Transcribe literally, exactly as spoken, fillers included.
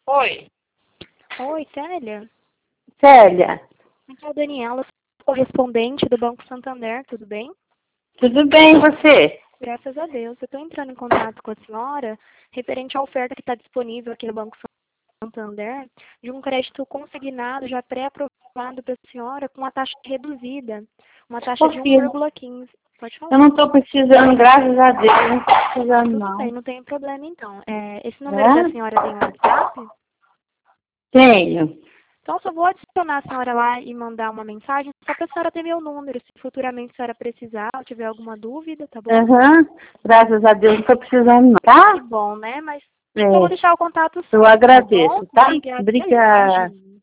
Oi. Oi, Célia. Célia, Aqui é a Daniela, correspondente do Banco Santander, tudo bem? tudo bem e você? Graças a Deus. Eu estou entrando em contato com a senhora referente à oferta que está disponível aqui no Banco Santander de um crédito consignado já pré-aprovado para a senhora com uma taxa reduzida, uma taxa Ô, de filho, um vírgula quinze. Pode eu falar. não estou precisando, graças a Deus, eu não estou precisando Tudo bem, não. não tem problema então. É, esse número da É? senhora tem WhatsApp? Tenho. Então, só vou adicionar a senhora lá e mandar uma mensagem só para a senhora ter meu número, se futuramente a senhora precisar ou tiver alguma dúvida, tá bom? Aham, graças a Deus, não estou precisando não, Que tá? bom, né? Mas só vou É, deixar o contato eu salvo, tá bom? agradeço, tá? Obrigada. Obrigada.